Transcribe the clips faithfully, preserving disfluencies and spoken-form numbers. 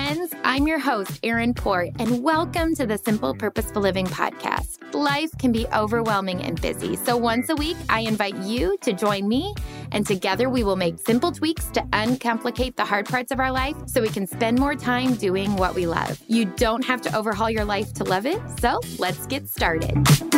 friends. I'm your host, Erin Port, and welcome to the Simple Purposeful Living podcast. Life can be overwhelming and busy, so once a week, I invite you to join me, and together we will make simple tweaks to uncomplicate the hard parts of our life so we can spend more time doing what we love. You don't have to overhaul your life to love it, so let's get started.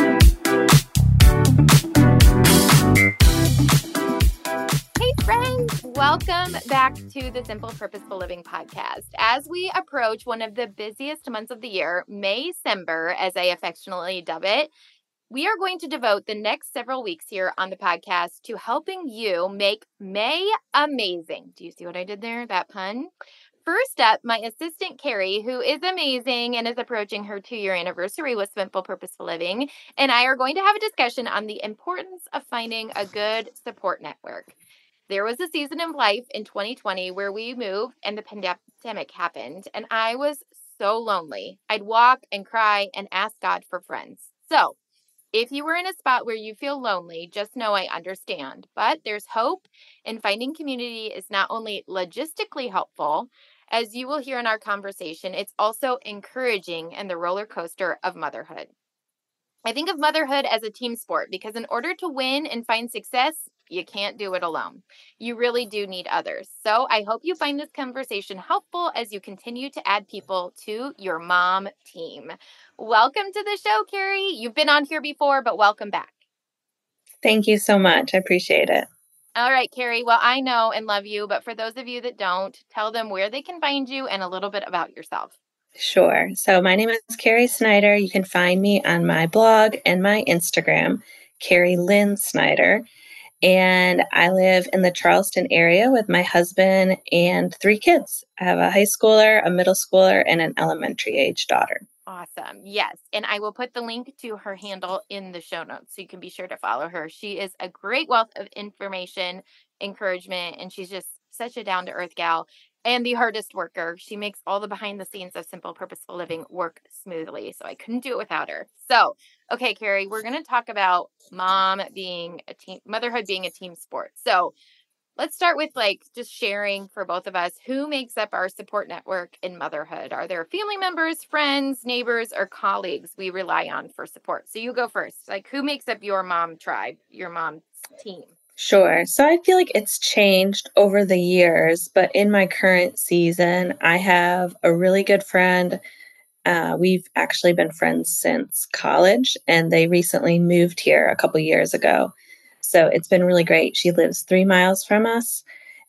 Hey friends, welcome back to the Simple Purposeful Living podcast. As we approach one of the busiest months of the year, May-cember, as I affectionately dub it, we are going to devote the next several weeks here on the podcast to helping you make May amazing. Do you see what I did there? That pun? First up, my assistant, Carrie, who is amazing and is approaching her two-year anniversary with Simple Purposeful Living, and I are going to have a discussion on the importance of finding a good support network. There was a season of life in twenty twenty where we moved and the pandemic happened, and I was so lonely. I'd walk and cry and ask God for friends. So, if you were in a spot where you feel lonely, just know I understand. But there's hope, and finding community is not only logistically helpful, as you will hear in our conversation, it's also encouraging in the roller coaster of motherhood. I think of motherhood as a team sport because in order to win and find success, you can't do it alone. You really do need others. So I hope you find this conversation helpful as you continue to add people to your mom team. Welcome to the show, Carrie. You've been on here before, but welcome back. Thank you so much. I appreciate it. All right, Carrie. Well, I know and love you, but for those of you that don't, tell them where they can find you and a little bit about yourself. Sure. So my name is Carrie Snyder. You can find me on my blog and my Instagram, Carrie Lynn Snyder. And I live in the Charleston area with my husband and three kids. I have a high schooler, a middle schooler, and an elementary age daughter. Awesome. Yes. And I will put the link to her handle in the show notes so you can be sure to follow her. She is a great wealth of information, encouragement, and she's just such a down-to-earth gal and the hardest worker. She makes all the behind the scenes of Simple Purposeful Living work smoothly. So I couldn't do it without her. So, okay, Carrie, we're going to talk about mom being a team, motherhood being a team sport. So let's start with like just sharing for both of us who makes up our support network in motherhood. Are there family members, friends, neighbors, or colleagues we rely on for support? So you go first. Like who makes up your mom tribe, your mom's team? Sure. So I feel like it's changed over the years, but in my current season, I have a really good friend. Uh, we've actually been friends since college, and they recently moved here a couple years ago. So it's been really great. She lives three miles from us,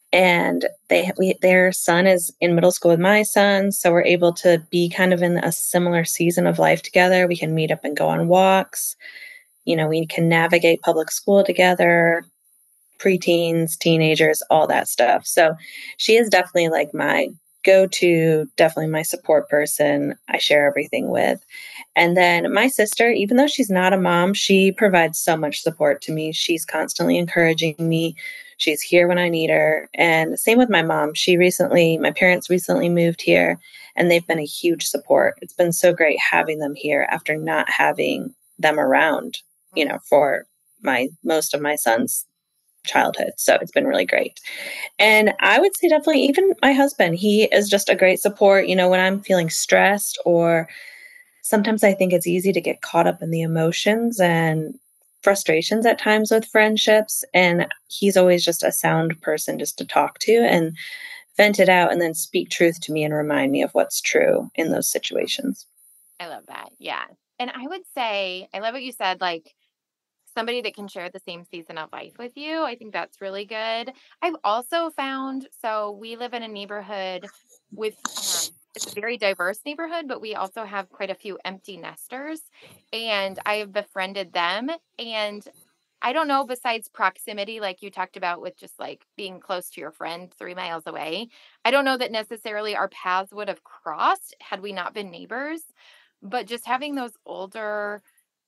and they we, their son is in middle school with my son, so we're able to be kind of in a similar season of life together. We can meet up and go on walks. You know, we can navigate public school together, preteens, teenagers, all that stuff. So she is definitely like my go-to, definitely my support person I share everything with. And then my sister, even though she's not a mom, she provides so much support to me. She's constantly encouraging me. She's here when I need her. And same with my mom. She recently, my parents recently moved here, and they've been a huge support. It's been so great having them here after not having them around, you know, for my most of my son's childhood. So it's been really great. And I would say definitely even my husband, he is just a great support. You know, when I'm feeling stressed, or sometimes I think it's easy to get caught up in the emotions and frustrations at times with friendships. And he's always just a sound person just to talk to and vent it out and then speak truth to me and remind me of what's true in those situations. I love that. Yeah. And I would say, I love what you said, like, somebody that can share the same season of life with you. I think that's really good. I've also found, so we live in a neighborhood with, um, it's a very diverse neighborhood, but we also have quite a few empty nesters, and I have befriended them. And I don't know, besides proximity, like you talked about with just like being close to your friend three miles away, I don't know that necessarily our paths would have crossed had we not been neighbors, but just having those older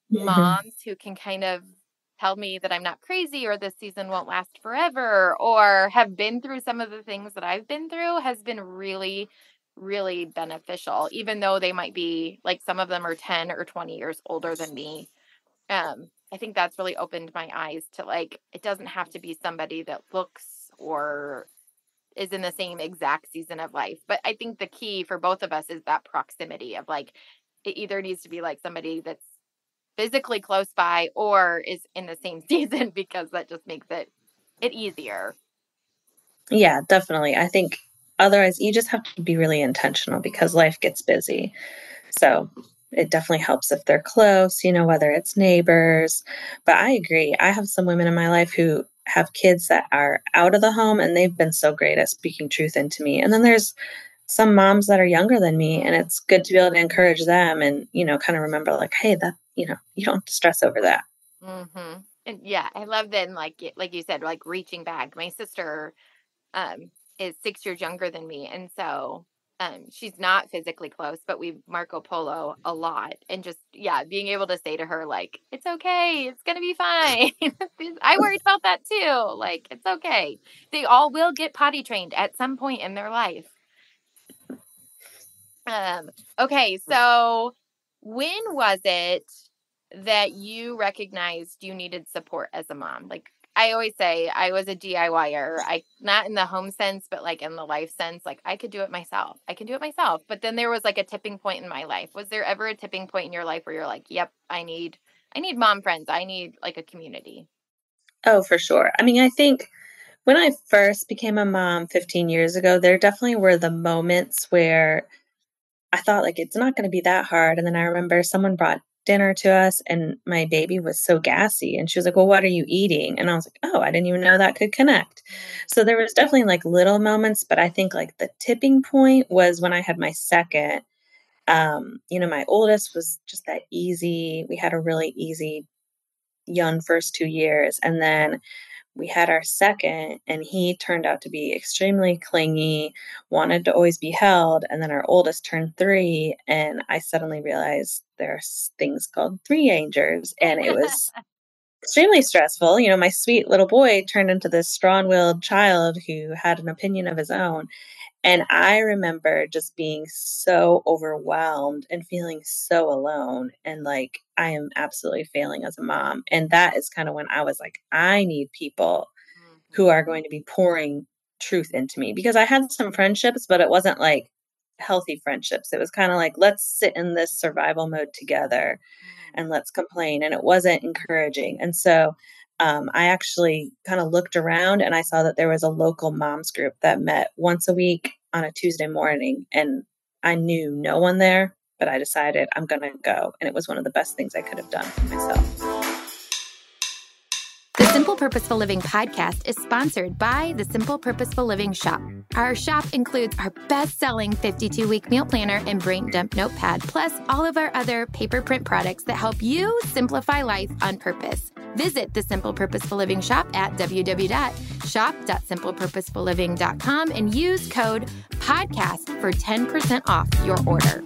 moms who can kind of tell me that I'm not crazy or this season won't last forever or have been through some of the things that I've been through has been really, really beneficial, even though they might be like some of them are ten or twenty years older than me. Um, I think that's really opened my eyes to like, it doesn't have to be somebody that looks or is in the same exact season of life. But I think the key for both of us is that proximity of like, it either needs to be like somebody that's physically close by or is in the same season, because that just makes it it easier. Yeah, definitely. I think otherwise you just have to be really intentional because life gets busy. So it definitely helps if they're close, you know, whether it's neighbors. But I agree. I have some women in my life who have kids that are out of the home and they've been so great at speaking truth into me. And then there's some moms that are younger than me and it's good to be able to encourage them and, you know, kind of remember like, hey, that, you know, you don't have to stress over that. Mm-hmm. And yeah, I love that. And like, it- like you said, like reaching back. My sister um, is six years younger than me. And so um, she's not physically close, but we Marco Polo a lot. And just, yeah, being able to say to her, like, it's okay. It's going to be fine. I worried about that too. Like, it's okay. They all will get potty trained at some point in their life. Um, okay. So when was it that you recognized you needed support as a mom? Like, I always say I was a DIYer. I not in the home sense, but like in the life sense, like I could do it myself. I can do it myself. But then there was like a tipping point in my life. Was there ever a tipping point in your life where you're like, "Yep, I need I need mom friends. I need like a community." Oh, for sure. I mean, I think when I first became a mom fifteen years ago, there definitely were the moments where I thought like it's not going to be that hard. And then I remember someone brought dinner to us and my baby was so gassy and she was like, "Well, what are you eating?" And I was like, "Oh, I didn't even know that could connect." So there was definitely like little moments, but I think like the tipping point was when I had my second. Um, you know, my oldest was just that easy. We had a really easy young first two years. And then we had our second, and he turned out to be extremely clingy, wanted to always be held. And then our oldest turned three, and I suddenly realized there's things called three-agers, and it was extremely stressful. You know, my sweet little boy turned into this strong-willed child who had an opinion of his own. And I remember just being so overwhelmed and feeling so alone and like I am absolutely failing as a mom. And that is kind of when I was like, I need people who are going to be pouring truth into me because I had some friendships, but it wasn't like healthy friendships. It was kind of like, let's sit in this survival mode together and let's complain. And it wasn't encouraging. And so um, I actually kind of looked around and I saw that there was a local moms group that met once a week on a Tuesday morning. And I knew no one there, but I decided I'm going to go. And it was one of the best things I could have done for myself. The Simple Purposeful Living podcast is sponsored by the Simple Purposeful Living Shop. Our shop includes our best-selling fifty-two week meal planner and brain dump notepad, plus all of our other paper print products that help you simplify life on purpose. Visit the Simple Purposeful Living Shop at w w w dot shop dot simple purposeful living dot com and use code PODCAST for ten percent off your order.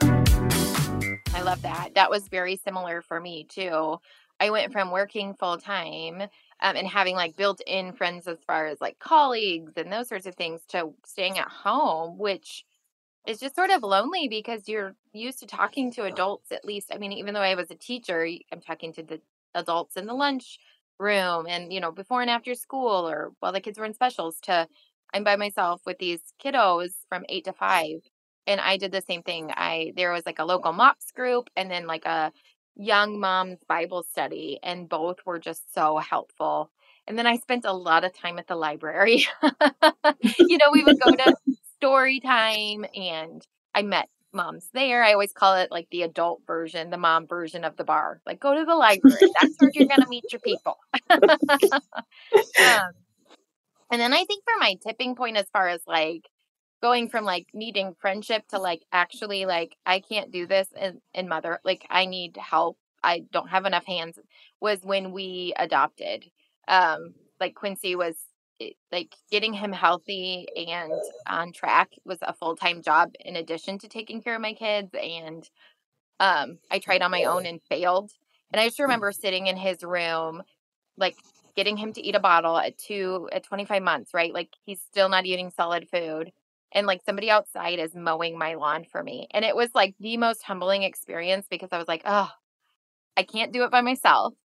I love that. That was very similar for me, too. I went from working full-time um, and having like built-in friends as far as like colleagues and those sorts of things to staying at home, which is just sort of lonely because you're used to talking to adults at least. I mean, even though I was a teacher, I'm talking to the adults in the lunch room and, you know, before and after school or while the kids were in specials to I'm by myself with these kiddos from eight to five. And I did the same thing. I, there was like a local MOPS group and then like a young mom's Bible study, and both were just so helpful. And then I spent a lot of time at the library. You know, we would go to story time and I met moms there. I always call it like the adult version, the mom version of the bar. Like, go to the library. That's where you're going to meet your people. um, and then I think for my tipping point, as far as like going from like needing friendship to like actually like I can't do this in, in mother, like I need help. I don't have enough hands, was when we adopted. Um, like Quincy was eh, like getting him healthy and on track was a full-time job in addition to taking care of my kids. And um, I tried on my own and failed. And I just remember sitting in his room, like getting him to eat a bottle at two, at twenty-five months, right? Like he's still not eating solid food. And like somebody outside is mowing my lawn for me. And it was like the most humbling experience because I was like, oh, I can't do it by myself.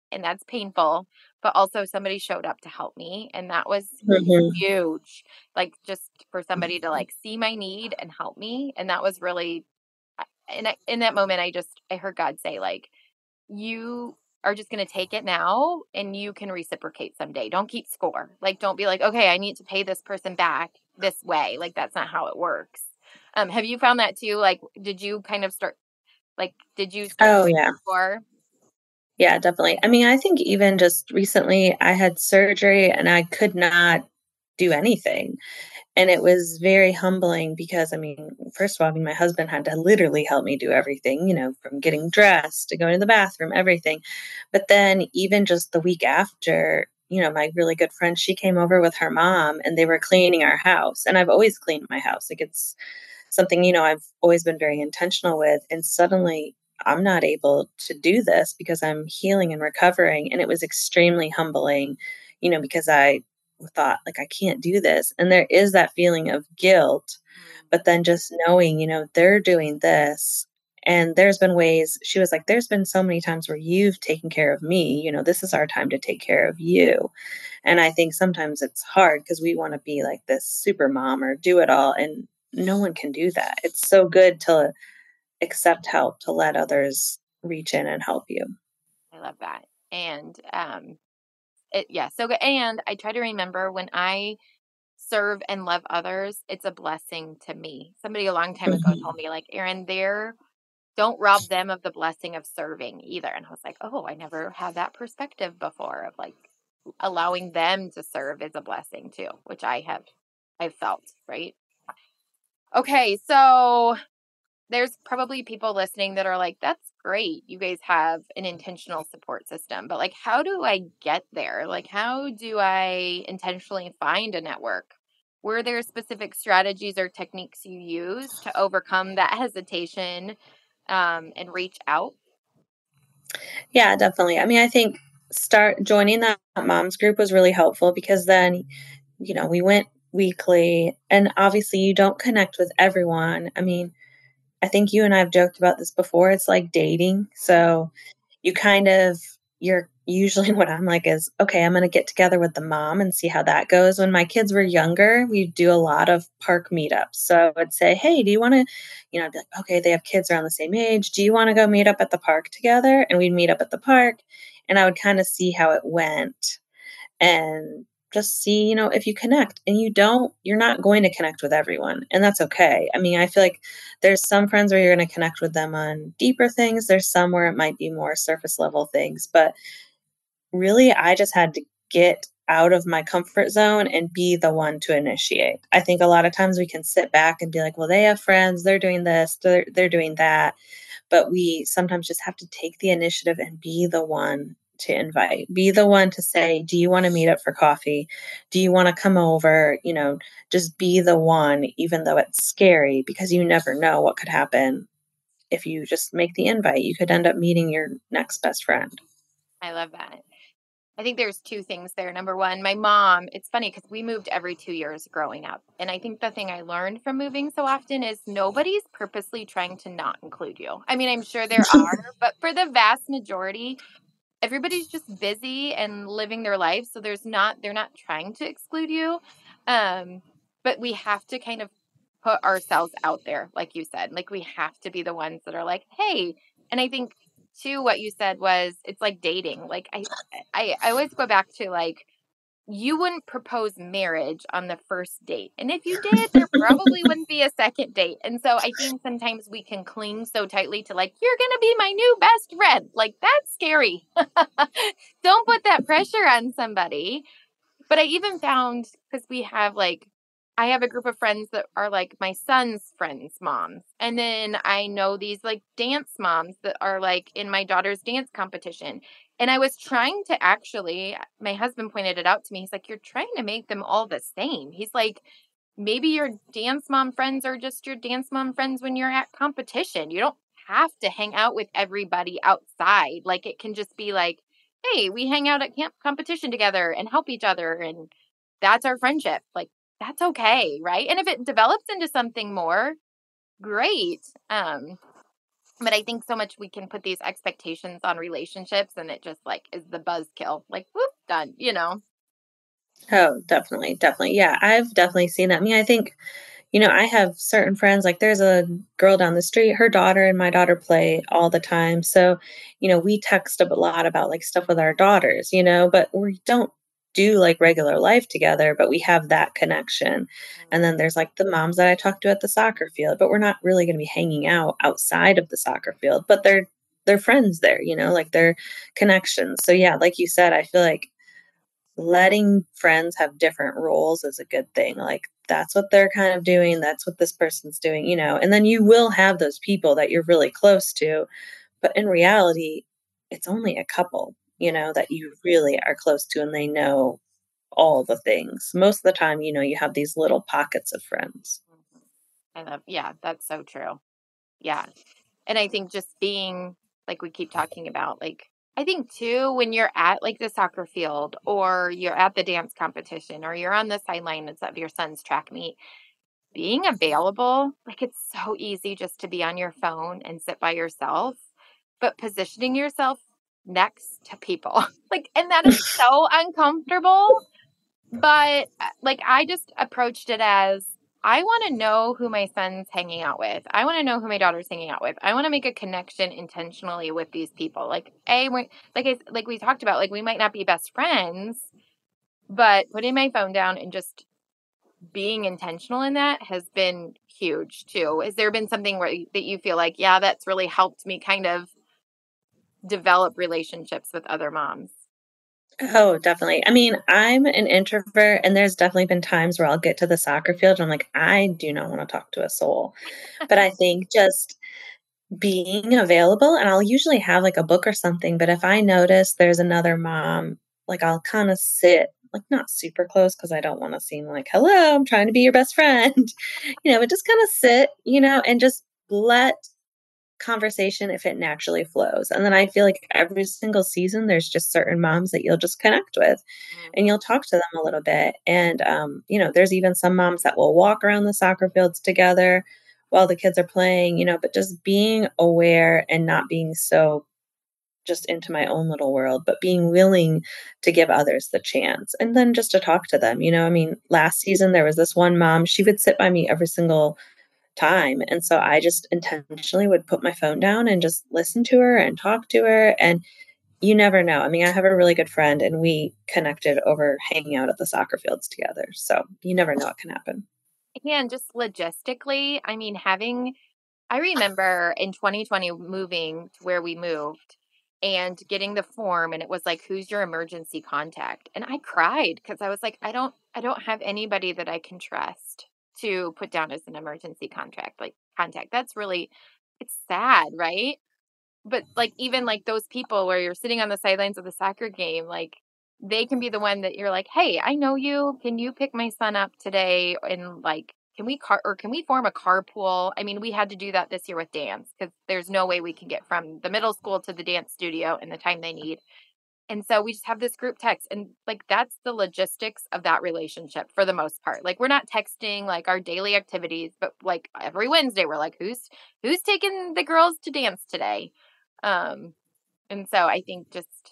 and that's painful, but also somebody showed up to help me, and that was Mhm. huge. Like, just for somebody to, like, see my need and help me, and that was really I and I in that moment, I just I heard God say, like, "You are just gonna take it now, and you can reciprocate someday. Don't keep score." Like, don't be like, "Okay, I need to pay this person back this way." Like, that's not how it works. Um, have you found that too? Like, did you kind of start like, did you start Oh, keeping yeah. score? Yeah, definitely. I mean, I think even just recently I had surgery and I could not do anything. And it was very humbling because, I mean, first of all, I mean, my husband had to literally help me do everything, you know, from getting dressed to going to the bathroom, everything. But then even just the week after, you know, my really good friend, she came over with her mom and they were cleaning our house. And I've always cleaned my house. Like it's something, you know, I've always been very intentional with. And suddenly I'm not able to do this because I'm healing and recovering. And it was extremely humbling, you know, because I thought, like, I can't do this. And there is that feeling of guilt. Mm. But then just knowing, you know, they're doing this. And there's been ways, she was like, there's been so many times where you've taken care of me. You know, this is our time to take care of you. And I think sometimes it's hard because we want to be like this super mom or do it all. And no one can do that. It's so good to accept help, to let others reach in and help you. I love that. And, um, it yeah, so good and I try to remember when I serve and love others, it's a blessing to me. Somebody a long time ago told Mhm. me, like, "Erin, they're don't rob them of the blessing of serving either." And I was like, "Oh, I never had that perspective before of, like, allowing them to serve is a blessing too," which I have I've felt, right? Okay, so there's probably people listening that are like, "That's great. You guys have an intentional support system." But, like, how do I get there? Like, how do I intentionally find a network? Were there specific strategies or techniques you use to overcome that hesitation, um, and reach out? Yeah, definitely. I mean, I think start joining that moms group was really helpful because then, you know, we went weekly and obviously you don't connect with everyone. I mean, I think you and I have joked about this before. It's like dating. So you kind of you're usually what I'm like is, okay, I'm gonna get together with the mom and see how that goes. When my kids were younger, we do a lot of park meetups. So I would say, hey, do you wanna, you know, I'd be like, okay, they have kids around the same age. Do you wanna go meet up at the park together? And we'd meet up at the park and I would kind of see how it went and just see, you know, if you connect and you don't, you're not going to connect with everyone. And that's okay. I mean, I feel like there's some friends where you're going to connect with them on deeper things. There's some where it might be more surface level things. But really, I just had to get out of my comfort zone and be the one to initiate. I think a lot of times we can sit back and be like, well, they have friends, they're doing this, they're, they're doing that. But we sometimes just have to take the initiative and be the one to invite, be the one to say, do you want to meet up for coffee? Do you want to come over? You know, just be the one, even though it's scary because you never know what could happen. If you just make the invite, you could end up meeting your next best friend. I love that. I think there's two things there. Number one, my mom, it's funny because we moved every two years growing up. And I think the thing I learned from moving so often is nobody's purposely trying to not include you. I mean, I'm sure there are, but for the vast majority, everybody's just busy and living their life. So there's not, they're not trying to exclude you. Um, but we have to kind of put ourselves out there, like you said. Like we have to be the ones that are like, hey. And I think too, what you said was it's like dating. Like I, I, I always go back to like, you wouldn't propose marriage on the first date. And if you did, there probably wouldn't be a second date. And so I think sometimes we can cling so tightly to like, you're going to be my new best friend. Like that's scary. Don't put that pressure on somebody. But I even found because we have like, I have a group of friends that are like my son's friends' moms. And then I know these like dance moms that are like in my daughter's dance competition. And I was trying to actually, my husband pointed it out to me. He's like, you're trying to make them all the same. He's like, maybe your dance mom friends are just your dance mom friends when you're at competition. You don't have to hang out with everybody outside. Like it can just be like, hey, we hang out at camp competition together and help each other. And that's our friendship. Like, that's okay. Right. And if it develops into something more, great. Um, But I think so much we can put these expectations on relationships and it just like is the buzzkill. Like, whoop, done, you know? Oh, definitely, definitely. Yeah, I've definitely seen that. I mean, I think, you know, I have certain friends, like there's a girl down the street, her daughter and my daughter play all the time. So, you know, we text a lot about like stuff with our daughters, you know, but we don't do like regular life together, but we have that connection. And then there's like the moms that I talk to at the soccer field, but we're not really going to be hanging out outside of the soccer field, but they're they're friends there, you know, like they're connections. So yeah, like you said, I feel like letting friends have different roles is a good thing. Like that's what they're kind of doing, that's what this person's doing, you know. And then you will have those people that you're really close to, but in reality, it's only a couple, you know, that you really are close to and they know all the things. Most of the time, you know, you have these little pockets of friends. Mhm. I love, yeah, that's so true. Yeah. And I think just being like we keep talking about, like, I think too, when you're at like the soccer field or you're at the dance competition or you're on the sidelines of your son's track meet, being available, like it's so easy just to be on your phone and sit by yourself, but positioning yourself next to people, like, and that is so uncomfortable. But uh, like I just approached it as I want to know who my son's hanging out with. I want to know who my daughter's hanging out with. I want to make a connection intentionally with these people. Like a we like I like we talked about, like we might not be best friends, but putting my phone down and just being intentional in that has been huge too. Has there been something where you, that you feel like, yeah, that's really helped me kind of develop relationships with other moms? Oh, definitely. I mean, I'm an introvert, and there's definitely been times where I'll get to the soccer field and I'm like, I do not want to talk to a soul. But I think just being available, and I'll usually have, like, a book or something, but if I notice there's another mom, like, I'll kinda sit, like, not super close because I don't wanna seem like, "Hello, I'm trying to be your best friend," you know, but just kinda sit, you know, and just let conversation if it naturally flows, and then I feel like every single season, there's just certain moms that you'll just connect with, and you'll Mhm. talk to them a little bit, and, um, you know, there's even some moms that will walk around the soccer fields together while the kids are playing, you know, but just being aware and not being so just into my own little world, but being willing to give others the chance, and then just to talk to them, you know, I mean, last season, there was this one mom, she would sit by me every single time. And so I just intentionally would put my phone down and just listen to her and talk to her. And you never know. I mean, I have a really good friend and we connected over hanging out at the soccer fields together. So you never know what can happen. Yeah, and just logistically, I mean, having I remember in twenty twenty moving to where we moved and getting the form and it was like, who's your emergency contact? And I cried because I was like, I don't I don't have anybody that I can trust to put down as an emergency contract, like contact. That's really it's sad, right? But like even like those people where you're sitting on the sidelines of the soccer game, like they can be the one that you're like, "Hey, I know you. Can you pick my son up today?" And like, can we car or can we form a carpool? I mean, we had to do that this year with dance because there's no way we can get from the middle school to the dance studio in the time they need. And so we just have this group text and like that's the logistics of that relationship for the most part. Like we're not texting like our daily activities, but like every Wednesday we're like, who's who's taking the girls to dance today? Um, and so I think just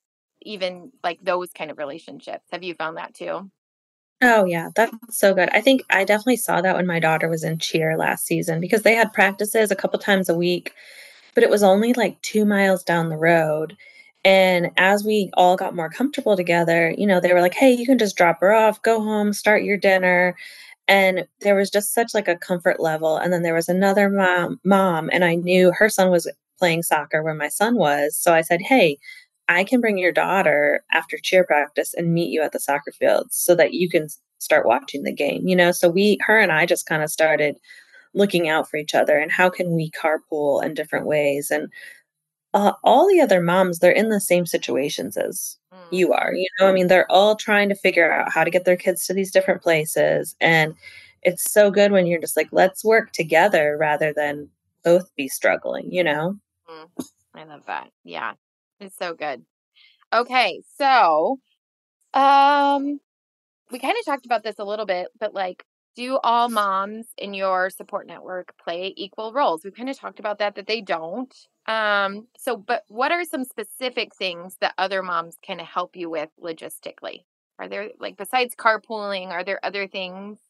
even like those kind of relationships. Have you found that too? Oh, yeah, that's so good. I think I definitely saw that when my daughter was in cheer last season because they had practices a couple times a week, but it was only like two miles down the road. And as we all got more comfortable together, you know, they were like, "Hey, you can just drop her off, go home, start your dinner." And there was just such like a comfort level. And then there was another mom mom, and I knew her son was playing soccer where my son was. So I said, "Hey, I can bring your daughter after cheer practice and meet you at the soccer field so that you can s- start watching the game." You know, so we her and I just kind of started looking out for each other and how can we carpool in different ways. And uh, all the other moms, they're in the same situations as Mm. you are, you know, I mean, they're all trying to figure out how to get their kids to these different places, and it's so good when you're just like, "Let's work together," rather than both be struggling, you know? Mm. I love that. Yeah. It's so good. Okay. So, um, we kind of talked about this a little bit, but like, do all moms in your support network play equal roles? We've kind of talked about that, that they don't. Um, so, but what are some specific things that other moms can help you with logistically? Are there, like, besides carpooling, are there other things?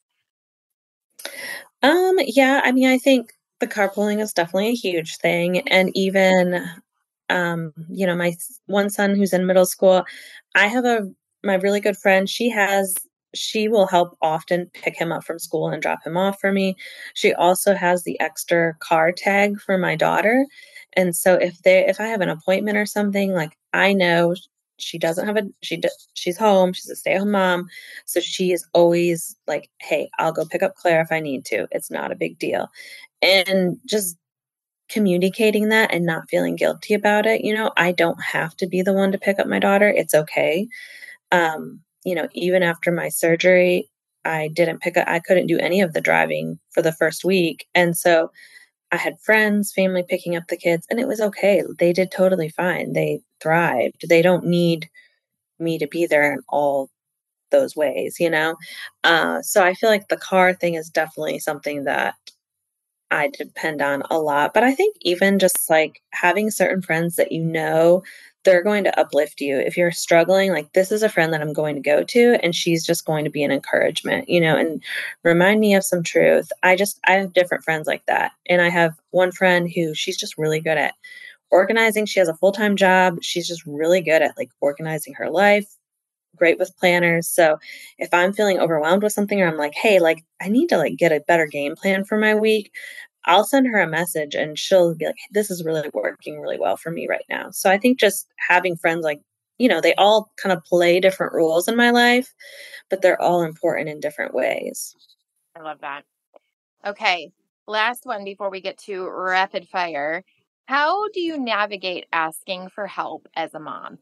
Um, yeah, I mean, I think the carpooling is definitely a huge thing. And even, um, you know, my s- one son who's in middle school, I have a my really good friend, she has she will help often pick him up from school and drop him off for me. She also has the extra car tag for my daughter. And so if they if I have an appointment or something, like I know she doesn't have a she d- she's home, she's a stay-at-home mom, so she is always like, "Hey, I'll go pick up Claire if I need to. It's not a big deal." And just communicating that and not feeling guilty about it, you know, I don't have to be the one to pick up my daughter. It's okay. Um, you know, even after my surgery, I didn't pick up I couldn't do any of the driving for the first week. And so I had friends, family picking up the kids, and it was okay. They did totally fine. They thrived. They don't need me to be there in all those ways, you know? Uh, so I feel like the car thing is definitely something that I depend on a lot. But I think even just like having certain friends that you know, they're going to uplift you. If you're struggling, like this is a friend that I'm going to go to, and she's just going to be an encouragement, you know, and remind me of some truth. I just, I have different friends like that. And I have one friend who she's just really good at organizing. She has a full time job. She's just really good at like organizing her life, great with planners. So if I'm feeling overwhelmed with something or I'm like, hey, like I need to like get a better game plan for my week, I'll send her a message and she'll be like, this is really working really well for me right now. So I think just having friends like, you know, they all kind of play different roles in my life, but they're all important in different ways. I love that. Okay. Last one before we get to rapid fire. How do you navigate asking for help as a mom?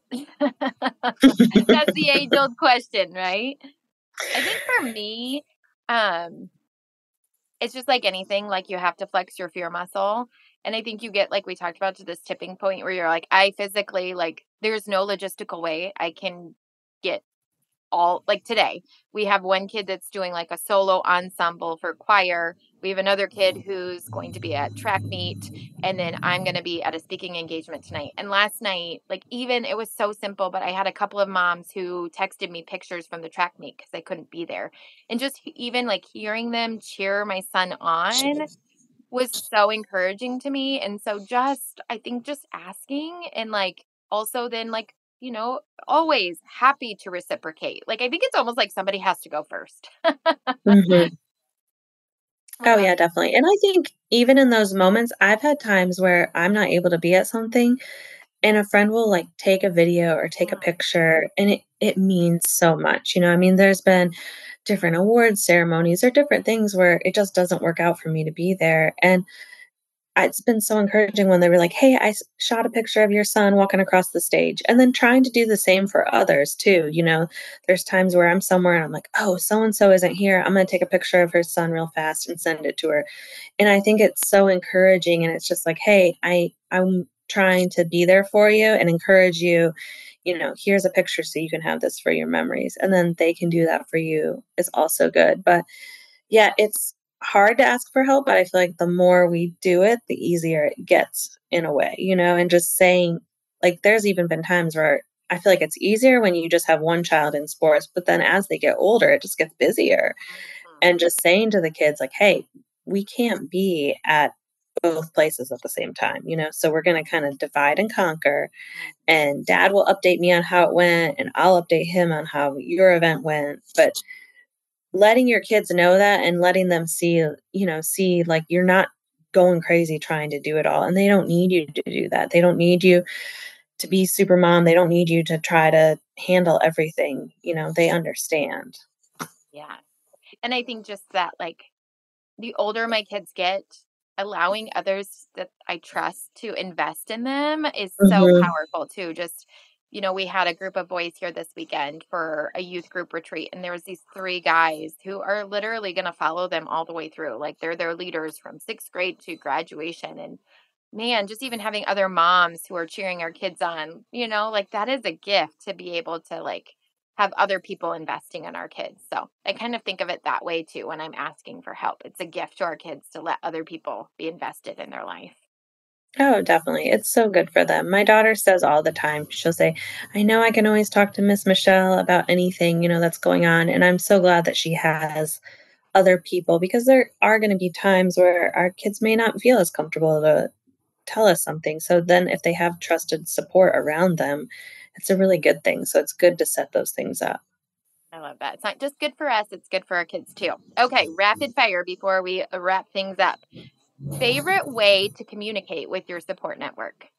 That's the age old question, right? I think for me, um, it's just like anything, like you have to flex your fear muscle. And I think you get, like we talked about, to this tipping point where you're like, I physically, like, there's no logistical way I can get all, like today we have one kid that's doing like a solo ensemble for choir. We have another kid who's going to be at track meet, and then I'm going to be at a speaking engagement tonight. And last night, like, even it was so simple, but I had a couple of moms who texted me pictures from the track meet because I couldn't be there, and just even like hearing them cheer my son on was so encouraging to me. And so just, I think just asking, and like also then like, you know, always happy to reciprocate. Like, I think it's almost like somebody has to go first. Mhm. What Oh, about yeah, definitely. And I think even in those moments, I've had times where I'm not able to be at something and a friend will like take a video or take a you? picture and it it means so much. You know, I mean, there's been different award ceremonies or different things where it just doesn't work out for me to be there. And I- it's been so encouraging when they were like, "Hey, I s- shot a picture of your son walking across the stage," and then trying to do the same for others too. You know, there's times where I'm somewhere and I'm like, "Oh, so and so isn't here. I'm going to take a picture of her son real fast and send it to her." And I think it's so encouraging, and it's just like, "Hey, I I'm trying to be there for you and encourage you. You know, here's a picture so you can have this for your memories." And then they can do that for you is also good. But yeah, it's hard to ask for help, but I feel like the more we do it, the easier it gets in a way, you know, and just saying, like, there's even been times where I feel like it's easier when you just have one child in sports, but then as they get older, it just gets busier. Mhm. And just saying to the kids, like, hey, we can't be at both places at the same time, you know, so we're going to kind of divide and conquer. And dad will update me on how it went, and I'll update him on how your event went. But letting your kids know that and letting them see, you know, see like you're not going crazy trying to do it all. And they don't need you to do that. They don't need you to be super mom. They don't need you to try to handle everything. You know, they understand. Yeah. And I think just that, like, the older my kids get, allowing others that I trust to invest in them is so Hmm. powerful too. Just, you know, we had a group of boys here this weekend for a youth group retreat, and there was these three guys who are literally going to follow them all the way through. Like, they're their leaders from sixth grade to graduation. And man, just even having other moms who are cheering our kids on, you know, like, that is a gift to be able to, like, have other people investing in our kids. So I kind of think of it that way too when I'm asking for help. It's a gift to our kids to let other people be invested in their life. Oh, definitely. It's so good for them. My daughter says all the time, she'll say, I know I can always talk to Miss Michelle about anything, you know, that's going on. And I'm so glad that she has other people because there are going to be times where our kids may not feel as comfortable to tell us something. So then if they have trusted support around them, it's a really good thing. So it's good to set those things up. I love that. It's not just good for us, it's good for our kids too. Okay, rapid fire before we wrap things up. Favorite way to communicate with your support network?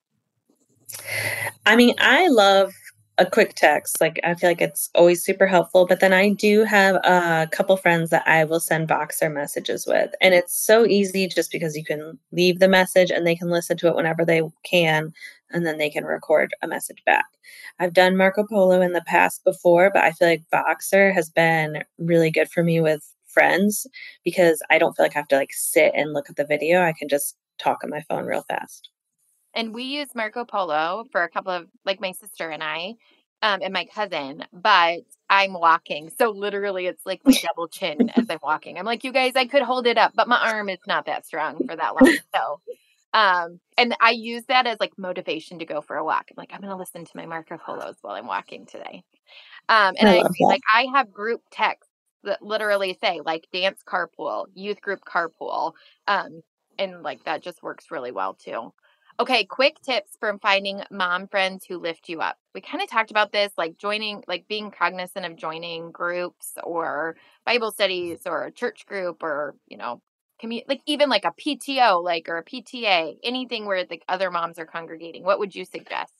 I mean, I love a quick text. Like, I feel like it's always super helpful. But then I do have a couple friends that I will send Voxer messages with. And it's so easy just because you can leave the message and they can listen to it whenever they can. And then they can record a message back. I've done Marco Polo in the past before, but I feel like Voxer has been really good for me with friends because I don't feel like I have to like sit and look at the video. I can just talk on my phone real fast. And we use Marco Polo for a couple of, like my sister and I, um, and my cousin, but I'm walking. So literally it's like my double chin as I'm walking. I'm like, you guys, I could hold it up, but my arm is not that strong for that long. So, um, and I use that as like motivation to go for a walk. I'm like, I'm going to listen to my Marco Polos while I'm walking today. Um, and I I love agree, that. like I have group texts that literally say like dance carpool, youth group carpool. Um, and like that just works really well too. Okay, quick tips from finding mom friends who lift you up. We kind of talked about this, like joining, like being cognizant of joining groups or Bible studies or a church group or, you know, commu- like even like a P T O, like or a P T A, anything where like other moms are congregating. What would you suggest?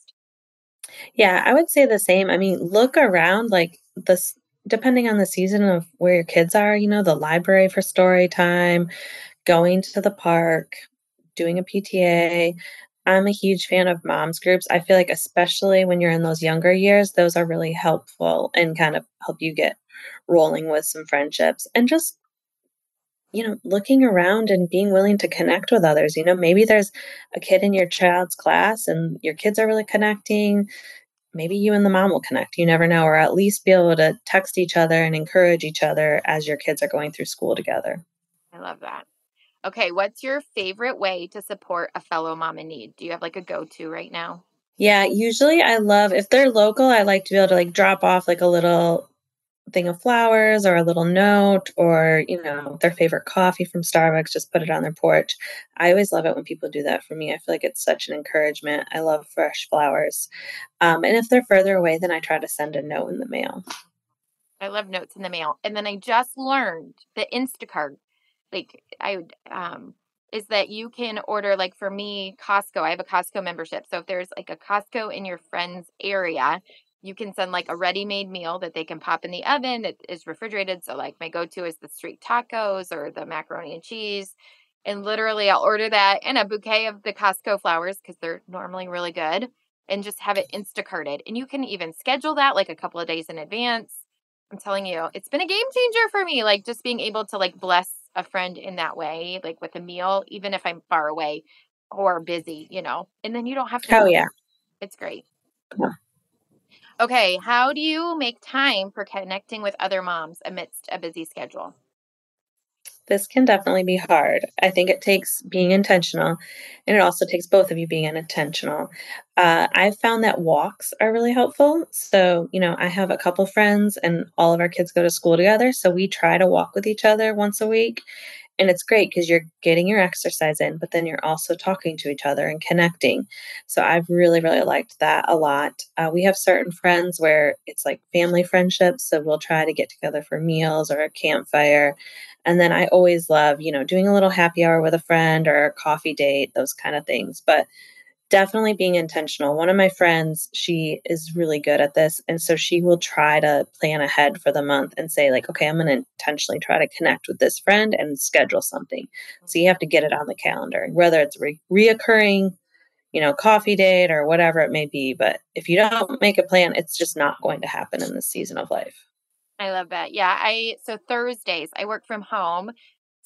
Yeah, I would say the same. I mean, look around like this depending on the season of where your kids are, you know, the library for story time, going to the park, doing a P T A. I'm a huge fan of moms groups. I feel like especially when you're in those younger years, those are really helpful and kind of help you get rolling with some friendships and just you know, looking around and being willing to connect with others. You know, maybe there's a kid in your child's class and your kids are really connecting. Maybe you and the mom will connect. You never know, or at least be able to text each other and encourage each other as your kids are going through school together. I love that. Okay, what's your favorite way to support a fellow mom in need? Do you have like a go-to right now? Yeah, usually I love if they're local, I like to be able to like drop off like a little thing of flowers or a little note or, you know, their favorite coffee from Starbucks, just put it on their porch. I always love it when people do that for me. I feel like it's such an encouragement. I love fresh flowers. Um, and if they're further away, then I try to send a note in the mail. I love notes in the mail. And then I just learned that Instacart, like I would, um, is that you can order, like for me, Costco. I have a Costco membership. So if there's like a Costco in your friend's area, you can send like a ready-made meal that they can pop in the oven that is refrigerated. So like my go-to is the street tacos or the macaroni and cheese. And literally I'll order that and a bouquet of the Costco flowers because they're normally really good and just have it Instacarted. And you can even schedule that like a couple of days in advance. I'm telling you, it's been a game changer for me. Like just being able to like bless a friend in that way, like with a meal, even if I'm far away or busy, you know, and then you don't have to Oh, cook. yeah. It's great. Yeah. Okay. How do you make time for connecting with other moms amidst a busy schedule? This can definitely be hard. I think it takes being intentional, and it also takes both of you being intentional. Uh, I've found that walks are really helpful. So, you know, I have a couple friends, and all of our kids go to school together. So we try to walk with each other once a week. And it's great because you're getting your exercise in, but then you're also talking to each other and connecting. So I've really, really liked that a lot. Uh, we have certain friends where it's like family friendships. So we'll try to get together for meals or a campfire. And then I always love, you know, doing a little happy hour with a friend or a coffee date, those kind of things. But definitely being intentional. One of my friends, she is really good at this, and so she will try to plan ahead for the month and say like, "Okay, I'm going to intentionally try to connect with this friend and schedule something." So you have to get it on the calendar, whether it's re- reoccurring, you know, coffee date or whatever it may be. But if you don't make a plan, it's just not going to happen in this season of life. I love that. Yeah. I, so Thursdays, I work from home.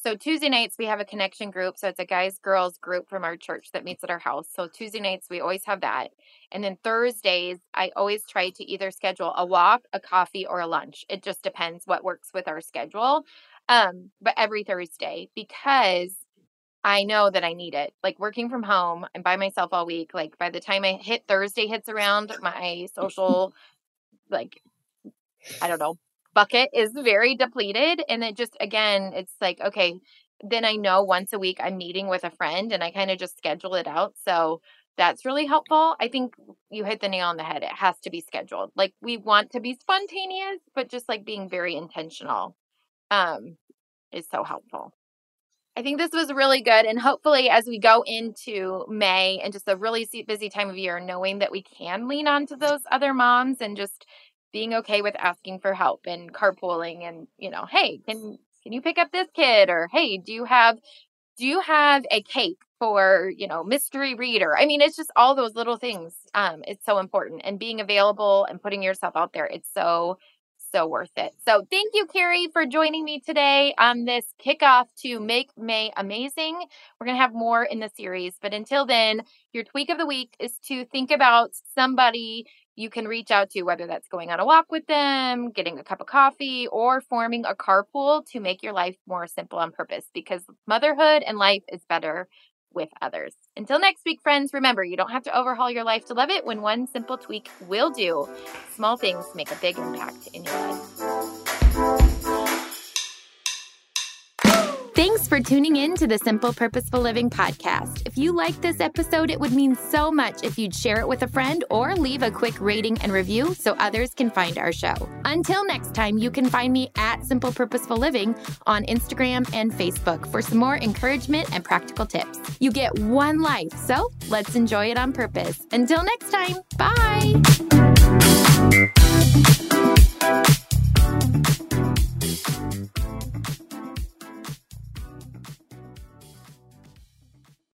So Tuesday nights, we have a connection group. So it's a guys, girls group from our church that meets at our house. So Tuesday nights, we always have that. And then Thursdays, I always try to either schedule a walk, a coffee, or a lunch. It just depends what works with our schedule. Um, but every Thursday, because I know that I need it. Like working from home, I'm by myself all week. Like by the time I hit Thursday hits around, my social, like, I don't know, bucket is very depleted. And it just, again, it's like, okay, then I know once a week I'm meeting with a friend and I kind of just schedule it out. So that's really helpful. I think you hit the nail on the head. It has to be scheduled. Like we want to be spontaneous, but just like being very intentional um, is so helpful. I think this was really good. And hopefully as we go into May and just a really busy time of year, knowing that we can lean onto those other moms and just being okay with asking for help and carpooling and, you know, hey, can can you pick up this kid? Or, hey, do you have do you have a cape for, you know, mystery reader? I mean, it's just all those little things. Um, it's so important. And being available and putting yourself out there, it's so So worth it. So thank you, Carrie, for joining me today on this kickoff to Make May Amazing. We're going to have more in the series, but until then, your tweak of the week is to think about somebody you can reach out to, whether that's going on a walk with them, getting a cup of coffee, or forming a carpool to make your life more simple on purpose, because motherhood and life is better with others. Until next week, friends, remember, you don't have to overhaul your life to love it when one simple tweak will do. Small things make a big impact in your life. Thanks for tuning in to the Simple Purposeful Living podcast. If you liked this episode, it would mean so much if you'd share it with a friend or leave a quick rating and review so others can find our show. Until next time, you can find me at Simple Purposeful Living on Instagram and Facebook for some more encouragement and practical tips. You get one life, so let's enjoy it on purpose. Until next time, bye!